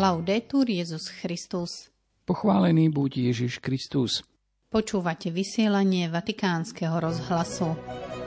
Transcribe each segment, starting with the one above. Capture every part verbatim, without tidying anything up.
Laudetur Jesus Christus. Pochválený buď Ježiš Kristus. Počúvate vysielanie Vatikánskeho rozhlasu.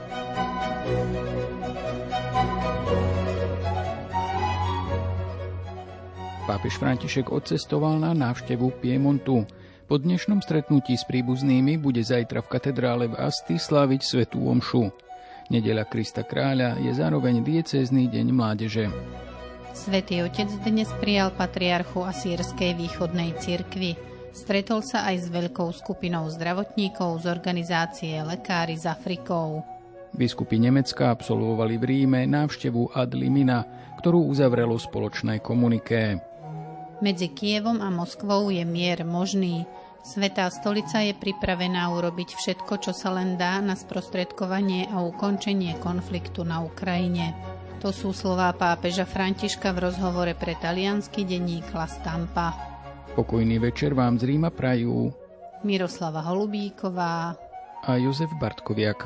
Pápež František odcestoval na návštevu Piemontu. Po dnešnom stretnutí s príbuznými bude zajtra v katedrále v Asti sláviť svätú omšu. Nedeľa Krista kráľa je zároveň diecézny deň mládeže. Svätý Otec dnes prijal patriarchu Asýrskej východnej cirkvi. Stretol sa aj s veľkou skupinou zdravotníkov z organizácie Lekári s Afrikou. Biskupy Nemecka absolvovali v Ríme návštevu Ad Limina, ktorú uzavrelo spoločné komuniké. Medzi Kyjevom a Moskvou je mier možný. Svätá stolica je pripravená urobiť všetko, čo sa len dá na sprostredkovanie a ukončenie konfliktu na Ukrajine. To sú slová pápeža Františka v rozhovore pre taliansky denník La Stampa. Pokojný večer vám z Ríma prajú Miroslava Holubíková a Jozef Bartkoviak.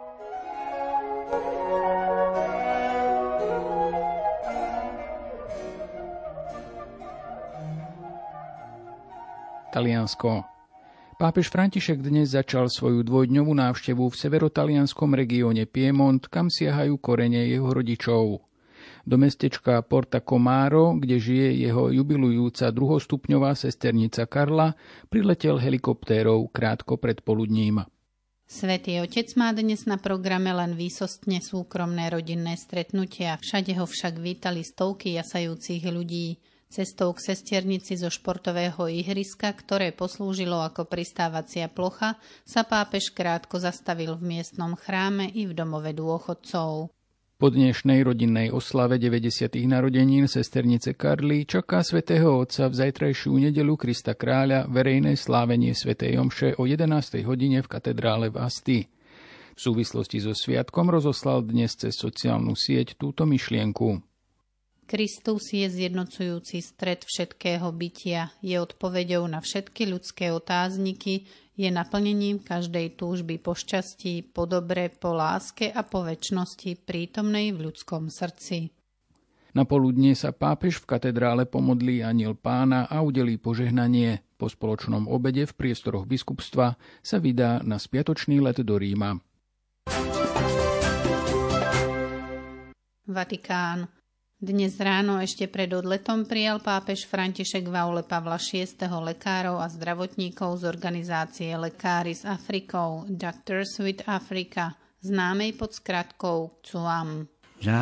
Taliansko. Pápež František dnes začal svoju dvojdňovú návštevu v severotalianskom regióne Piemont, kam siahajú korene jeho rodičov. Do mestečka Porta Comaro, kde žije jeho jubilujúca druhostupňová sesternica Karla, priletel helikoptérov krátko pred poludním. Svätý Otec má dnes na programe len výsostne súkromné rodinné stretnutia, všade ho však vítali stovky jasajúcich ľudí. Cestou k sesternici zo športového ihriska, ktoré poslúžilo ako pristávacia plocha, sa pápež krátko zastavil v miestnom chráme i v domove dôchodcov. Po dnešnej rodinnej oslave deväťdesiatych narodenín sesternice Karly čaká svätého Otca v zajtrajšiu nedeľu Krista kráľa verejné slávenie svätej omše o jedenástej hodine v katedrále v Asti. V súvislosti so sviatkom rozoslal dnes cez sociálnu sieť túto myšlienku. Kristus je zjednocujúci stred všetkého bytia, je odpoveďou na všetky ľudské otázniky, je naplnením každej túžby po šťastí, po dobre, po láske a po večnosti prítomnej v ľudskom srdci. Na poludnie sa pápež v katedrále pomodlí Anjel Pána a udelí požehnanie. Po spoločnom obede v priestoroch biskupstva sa vydá na spiatočný let do Ríma. Vatikán. Dnes ráno ešte pred odletom prijal pápež František v aule Pavla šiesteho lekárov a zdravotníkov z organizácie Lekári s Afrikou, Doctors with Africa, známej pod skratkou C U A M.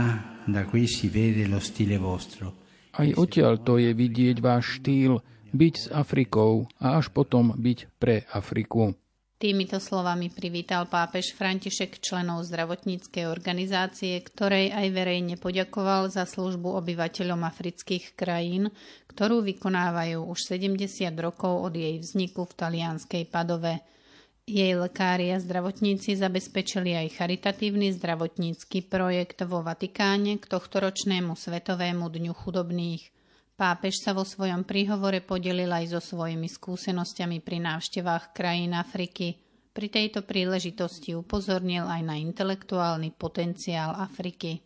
Aj odtiaľ to je vidieť váš štýl, byť s Afrikou a až potom byť pre Afriku. Týmito slovami privítal pápež František členov zdravotníckej organizácie, ktorej aj verejne poďakoval za službu obyvateľom afrických krajín, ktorú vykonávajú už sedemdesiat rokov od jej vzniku v talianskej Padove. Jej lekári a zdravotníci zabezpečili aj charitatívny zdravotnícky projekt vo Vatikáne k tohtoročnému Svetovému dňu chudobných. Pápež sa vo svojom príhovore podelil aj so svojimi skúsenosťami pri návštevách krajín Afriky. Pri tejto príležitosti upozornil aj na intelektuálny potenciál Afriky.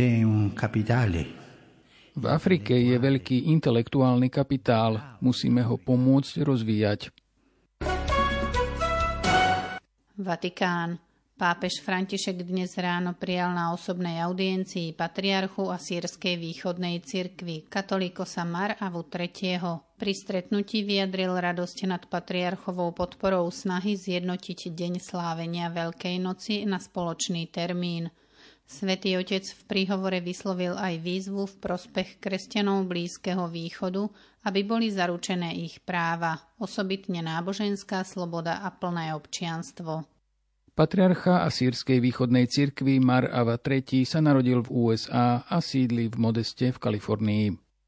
V Afrike je veľký intelektuálny kapitál. Musíme ho pomôcť rozvíjať. Vatikán. Pápež František dnes ráno prijal na osobnej audiencii patriarchu Asýrskej východnej cirkvi katolíkosa Mar-Avu tretieho. Pri stretnutí vyjadril radosť nad patriarchovou podporou snahy zjednotiť deň slávenia Veľkej noci na spoločný termín. Svätý Otec v príhovore vyslovil aj výzvu v prospech kresťanov Blízkeho východu, aby boli zaručené ich práva, osobitne náboženská sloboda a plné občianstvo. Patriarcha Asýrskej východnej cirkvi Mar-Ava tretí sa narodil v ú es á a sídli v Modeste v Kalifornii.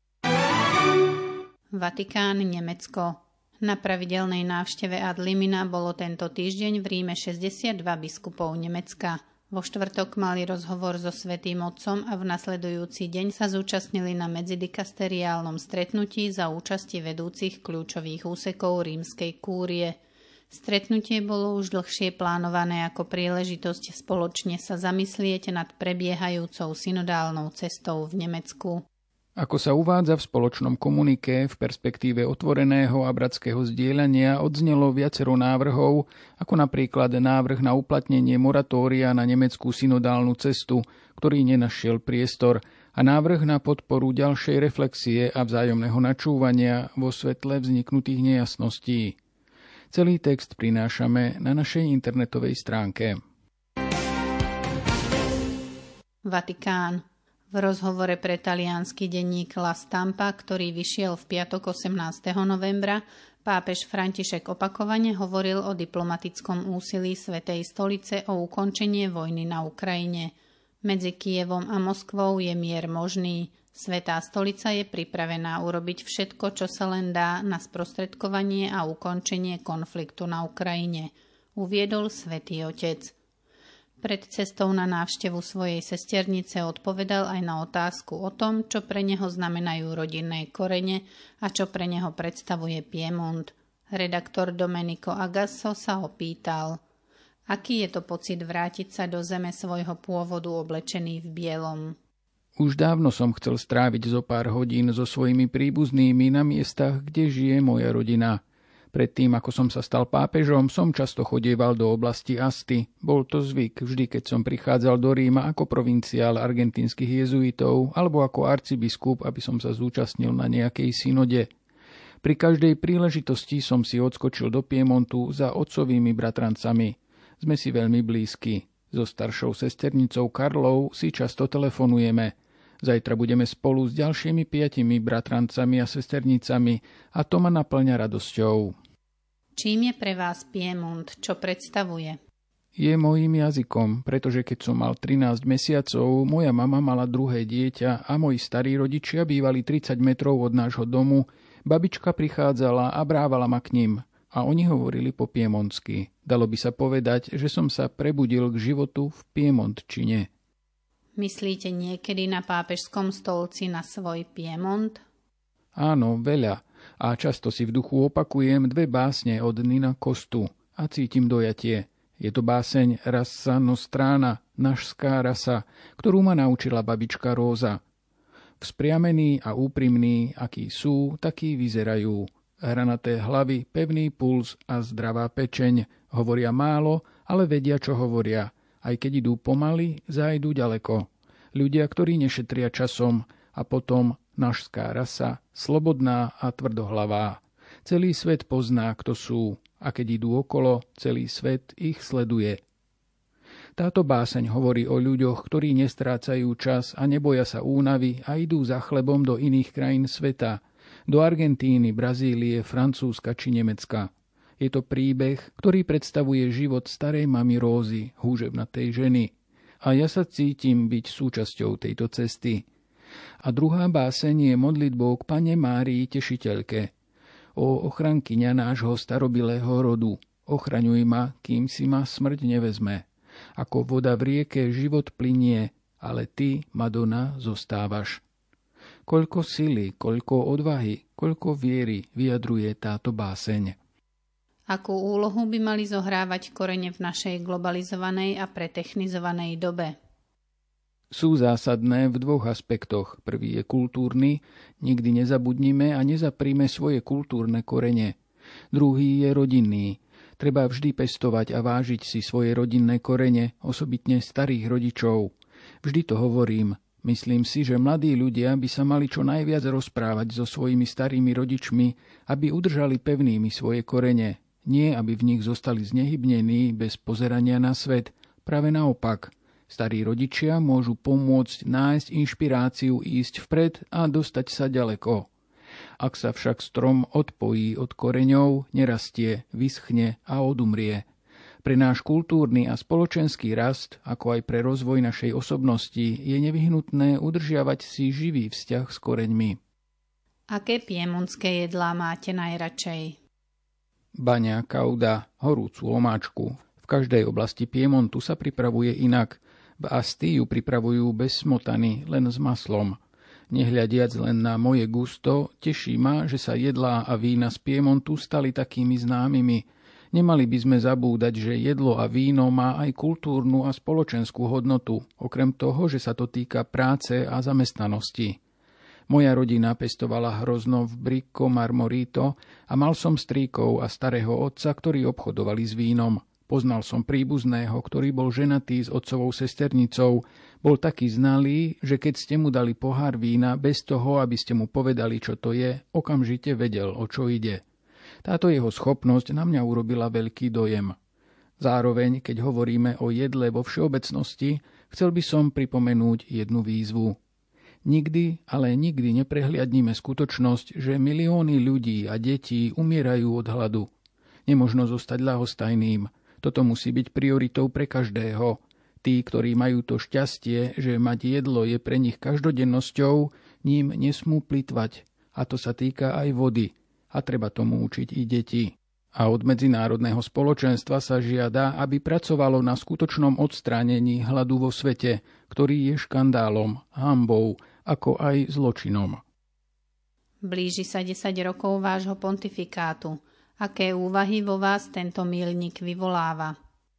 Vatikán, Nemecko. Na pravidelnej návšteve Ad Limina bolo tento týždeň v Ríme šesťdesiatdva biskupov Nemecka. Vo štvrtok mali rozhovor so Svätým Otcom a v nasledujúci deň sa zúčastnili na medzidikasteriálnom stretnutí za účasti vedúcich kľúčových úsekov rímskej kúrie. Stretnutie bolo už dlhšie plánované ako príležitosť spoločne sa zamyslieť nad prebiehajúcou synodálnou cestou v Nemecku. Ako sa uvádza v spoločnom komuniké, v perspektíve otvoreného a bratského zdieľania odznelo viacero návrhov, ako napríklad návrh na uplatnenie moratória na nemeckú synodálnu cestu, ktorý nenašiel priestor, a návrh na podporu ďalšej reflexie a vzájomného načúvania vo svetle vzniknutých nejasností. Celý text prinášame na našej internetovej stránke. Vatikán. V rozhovore pre taliansky denník La Stampa, ktorý vyšiel v piatok osemnásteho novembra, pápež František opakovane hovoril o diplomatickom úsilí Svätej stolice o ukončenie vojny na Ukrajine. Medzi Kyjevom a Moskvou je mier možný. Svätá stolica je pripravená urobiť všetko, čo sa len dá na sprostredkovanie a ukončenie konfliktu na Ukrajine, uviedol Svätý Otec. Pred cestou na návštevu svojej sesternice odpovedal aj na otázku o tom, čo pre neho znamenajú rodinné korene a čo pre neho predstavuje Piemont. Redaktor Domenico Agasso sa opýtal, aký je to pocit vrátiť sa do zeme svojho pôvodu oblečený v bielom. Už dávno som chcel stráviť zo pár hodín so svojimi príbuznými na miestach, kde žije moja rodina. Predtým, ako som sa stal pápežom, som často chodieval do oblasti Asti. Bol to zvyk, vždy keď som prichádzal do Ríma ako provinciál argentínskych jezuitov alebo ako arcibiskup, aby som sa zúčastnil na nejakej synode. Pri každej príležitosti som si odskočil do Piemontu za otcovými bratrancami. Sme si veľmi blízki. So staršou sesternicou Karlou si často telefonujeme. Zajtra budeme spolu s ďalšími piatimi bratrancami a sesternicami a to ma naplňa radosťou. Čím je pre vás Piemont? Čo predstavuje? Je mojím jazykom, pretože keď som mal trinásť mesiacov, moja mama mala druhé dieťa a moji starí rodičia bývali tridsať metrov od nášho domu, babička prichádzala a brávala ma k ním a oni hovorili po piemonsky. Dalo by sa povedať, že som sa prebudil k životu v piemontčine. Myslíte niekedy na pápežskom stolci na svoj Piemont? Áno, veľa. A často si v duchu opakujem dve básne od Nina Kostu a cítim dojatie. Je to báseň Rasa Nostrana, našská rasa, ktorú ma naučila babička Róza. Vzpriamení a úprimní, akí sú, takí vyzerajú. Hranaté hlavy, pevný puls a zdravá pečeň. Hovoria málo, ale vedia, čo hovoria. Aj keď idú pomaly, zájdu ďaleko. Ľudia, ktorí nešetria časom, a potom našská rasa, slobodná a tvrdohlavá. Celý svet pozná, kto sú, a keď idú okolo, celý svet ich sleduje. Táto báseň hovorí o ľuďoch, ktorí nestrácajú čas a neboja sa únavy a idú za chlebom do iných krajín sveta, do Argentíny, Brazílie, Francúzska či Nemecka. Je to príbeh, ktorý predstavuje život starej mamy Rózy, húževnatej ženy. A ja sa cítim byť súčasťou tejto cesty. A druhá báseň je modlitbou k Panne Márii Tešiteľke. O ochrankyňa nášho starobilého rodu, ochraňuj ma, kým si ma smrť nevezme. Ako voda v rieke život plynie, ale ty, Madonna, zostávaš. Koľko sily, koľko odvahy, koľko viery vyjadruje táto báseň. Akú úlohu by mali zohrávať korene v našej globalizovanej a pretechnizovanej dobe? Sú zásadné v dvoch aspektoch. Prvý je kultúrny, nikdy nezabudnime a nezapríme svoje kultúrne korene. Druhý je rodinný. Treba vždy pestovať a vážiť si svoje rodinné korene, osobitne starých rodičov. Vždy to hovorím. Myslím si, že mladí ľudia by sa mali čo najviac rozprávať so svojimi starými rodičmi, aby udržali pevnými svoje korene. Nie, aby v nich zostali znehybnení bez pozerania na svet. Práve naopak. Starí rodičia môžu pomôcť nájsť inšpiráciu ísť vpred a dostať sa ďaleko. Ak sa však strom odpojí od koreňov, nerastie, vyschne a odumrie. Pre náš kultúrny a spoločenský rast, ako aj pre rozvoj našej osobnosti, je nevyhnutné udržiavať si živý vzťah s koreňmi. Aké piemontské jedlá máte najradšej? Baňa, kauda, horúcu omáčku. V každej oblasti Piemontu sa pripravuje inak. V Asti ju pripravujú bez smotany, len s maslom. Nehľadiac len na moje gusto, teší ma, že sa jedlá a vína z Piemontu stali takými známymi. Nemali by sme zabúdať, že jedlo a víno má aj kultúrnu a spoločenskú hodnotu, okrem toho, že sa to týka práce a zamestnanosti. Moja rodina pestovala hrozno v Bricco Marmorito a mal som strýkov a starého otca, ktorí obchodovali s vínom. Poznal som príbuzného, ktorý bol ženatý s otcovou sesternicou. Bol taký znalý, že keď ste mu dali pohár vína, bez toho, aby ste mu povedali, čo to je, okamžite vedel, o čo ide. Táto jeho schopnosť na mňa urobila veľký dojem. Zároveň, keď hovoríme o jedle vo všeobecnosti, chcel by som pripomenúť jednu výzvu. Nikdy, ale nikdy neprehliadnime skutočnosť, že milióny ľudí a detí umierajú od hladu. Nemožno zostať ľahostajným. Toto musí byť prioritou pre každého. Tí, ktorí majú to šťastie, že mať jedlo je pre nich každodennosťou, ním nesmú plytvať. A to sa týka aj vody. A treba tomu učiť i deti. A od medzinárodného spoločenstva sa žiada, aby pracovalo na skutočnom odstránení hladu vo svete, ktorý je škandálom, hanbou, ako aj zločinom. Blíži sa desať rokov vášho pontifikátu. Aké úvahy vo vás tento míľnik vyvoláva?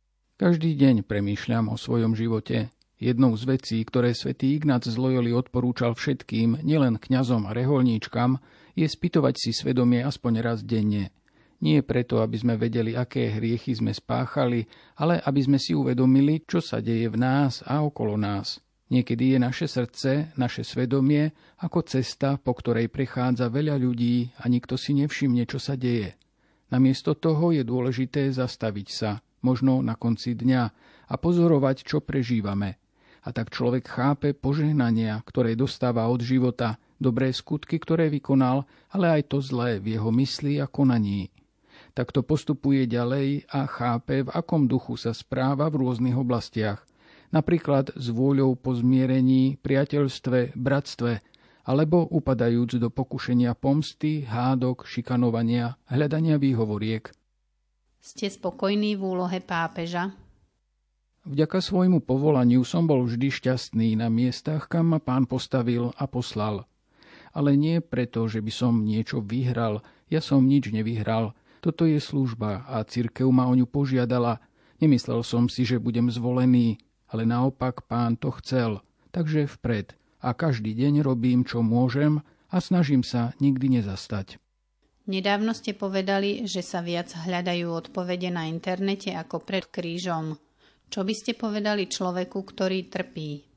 Každý deň premýšľam o svojom živote. Jednou z vecí, ktoré svätý Ignác z Loyoli odporúčal všetkým, nielen kňazom a reholníčkam, je spytovať si svedomie aspoň raz denne. Nie preto, aby sme vedeli, aké hriechy sme spáchali, ale aby sme si uvedomili, čo sa deje v nás a okolo nás. Niekedy je naše srdce, naše svedomie, ako cesta, po ktorej prechádza veľa ľudí a nikto si nevšimne, čo sa deje. Namiesto toho je dôležité zastaviť sa, možno na konci dňa, a pozorovať, čo prežívame. A tak človek chápe požehnania, ktoré dostáva od života, dobré skutky, ktoré vykonal, ale aj to zlé v jeho mysli a konaní. Takto postupuje ďalej a chápe, v akom duchu sa správa v rôznych oblastiach. Napríklad s vôľou po zmierení, priateľstve, bratstve, alebo upadajúc do pokušenia pomsty, hádok, šikanovania, hľadania výhovoriek. Ste spokojní v úlohe pápeža? Vďaka svojmu povolaniu som bol vždy šťastný na miestach, kam ma Pán postavil a poslal. Ale nie preto, že by som niečo vyhral, ja som nič nevyhral. Toto je služba a cirkev ma o ňu požiadala. Nemyslel som si, že budem zvolený, ale naopak Pán to chcel. Takže vpred. A každý deň robím, čo môžem a snažím sa nikdy nezastať. Nedávno ste povedali, že sa viac hľadajú odpovede na internete ako pred krížom. Čo by ste povedali človeku, ktorý trpí?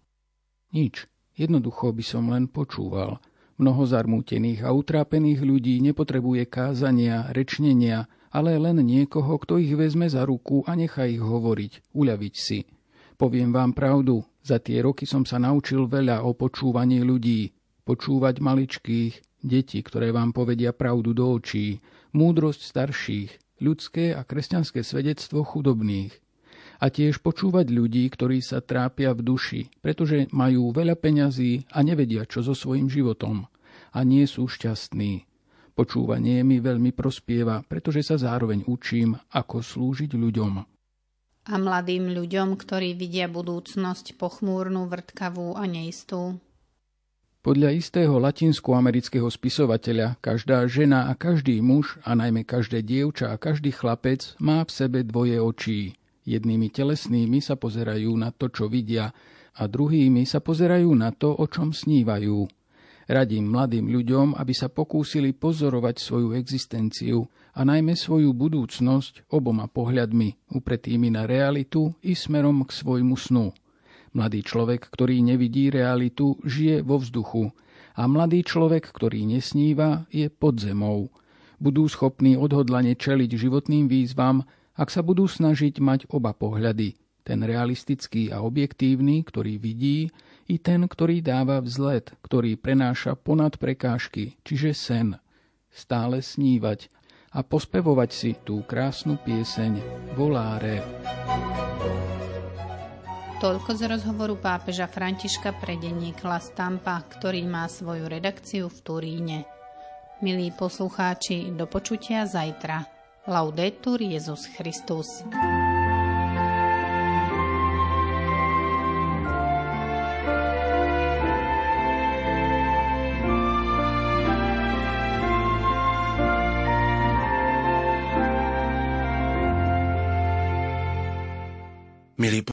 Nič. Jednoducho by som len počúval. Mnoho zarmútených a utrápených ľudí nepotrebuje kázania, rečnenia, ale len niekoho, kto ich vezme za ruku a nechá ich hovoriť, uľaviť si. Poviem vám pravdu, za tie roky som sa naučil veľa o počúvaní ľudí. Počúvať maličkých, deti, ktoré vám povedia pravdu do očí, múdrosť starších, ľudské a kresťanské svedectvo chudobných. A tiež počúvať ľudí, ktorí sa trápia v duši, pretože majú veľa peňazí a nevedia, čo so svojím životom. A nie sú šťastní. Počúvanie mi veľmi prospieva, pretože sa zároveň učím, ako slúžiť ľuďom. A mladým ľuďom, ktorí vidia budúcnosť pochmúrnu, vrtkavú a neistú? Podľa istého latinsko-amerického spisovateľa, každá žena a každý muž, a najmä každé dievča a každý chlapec má v sebe dvoje očí. Jednými telesnými sa pozerajú na to, čo vidia, a druhými sa pozerajú na to, o čom snívajú. Radím mladým ľuďom, aby sa pokúsili pozorovať svoju existenciu a najmä svoju budúcnosť oboma pohľadmi, upretými na realitu i smerom k svojmu snu. Mladý človek, ktorý nevidí realitu, žije vo vzduchu a mladý človek, ktorý nesníva, je pod zemou. Budú schopní odhodlane čeliť životným výzvam, ak sa budú snažiť mať oba pohľady, ten realistický a objektívny, ktorý vidí, i ten, ktorý dáva vzlet, ktorý prenáša ponad prekážky, čiže sen. Stále snívať a pospevovať si tú krásnu pieseň Volare. Toľko z rozhovoru pápeža Františka pre denník La Stampa, ktorý má svoju redakciu v Turíne. Milí poslucháči, do počutia zajtra. Laudetur Jesus Christus. Milí